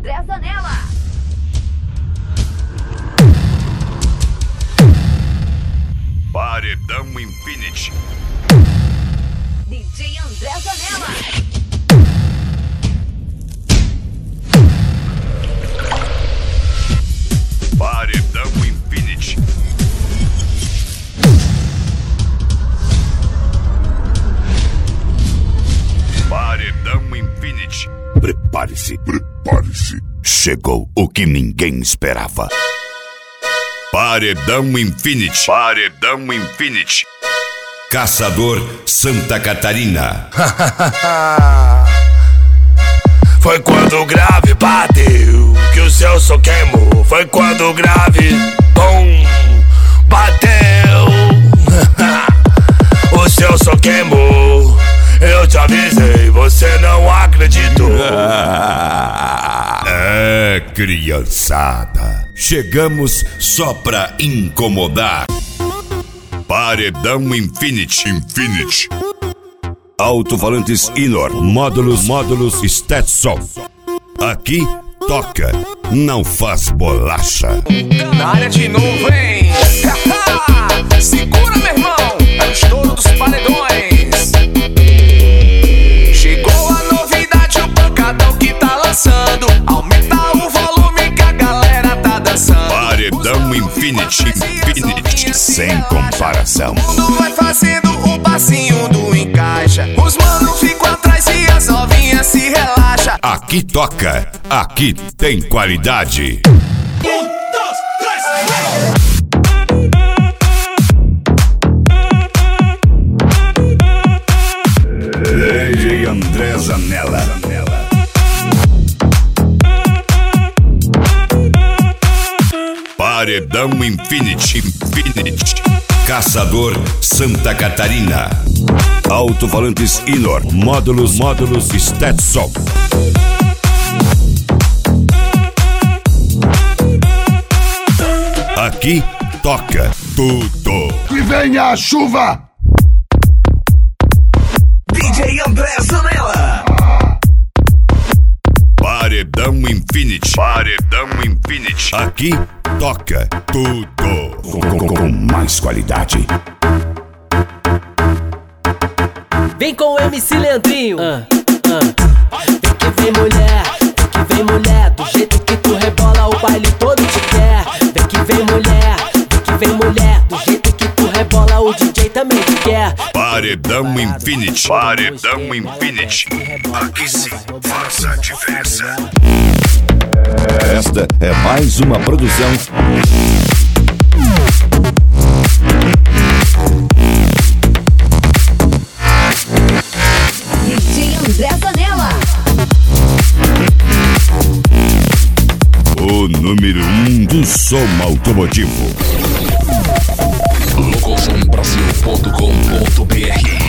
André Zanella. Paredão Infinity. DJ André Zanella. Paredão Infinity. Paredão Infinity. Prepare-se, prepare-se. Chegou o que ninguém esperava. Paredão Infinity. Paredão Infinity. Caçador Santa Catarina. Foi quando o grave bateu que o céu só queimou. Foi quando o grave, bum, bateu. O céu só queimou. Eu te avisei, você não acreditou. É, criançada. Chegamos só pra incomodar. Paredão Infinity. Infinity. Alto-falantes Inor. Módulos Stetson. Aqui toca, não faz bolacha. Na área de novo, hein? Segura, meu irmão. É o estouro dos paredões. Chegou a novidade, o pancadão que tá lançando. Aumenta o volume que a galera tá dançando. Paredão Infinity. Infinity. Sem comparação. O mundo vai fazendo o passinho do encaixa. Os manos ficam atrás e as novinhas se relaxa. Aqui toca, aqui tem qualidade. 1, 2, 3. DJ André Zanella. Paredão Infinity. Infinity. Caçador Santa Catarina. Alto-falantes Inor. Módulos Stetson. Aqui toca tudo. Que venha a chuva! DJ André Zanella. Paredão Infinity. Paredão Infinity. Aqui toca tudo. Com mais qualidade. Vem com o MC Leandrinho. Vem que vem mulher, vem que vem mulher. Do jeito que tu rebola o baile todo te quer. Vem que vem mulher, vem que vem mulher. Do jeito que tu rebola o DJ também te quer. Paredão Infinity. Paredão Infinity. Aqui sim faz a diferença. Esta é mais uma produção DJ André Zanella. o número 1 do som automotivo. Locosonbrasil.com.br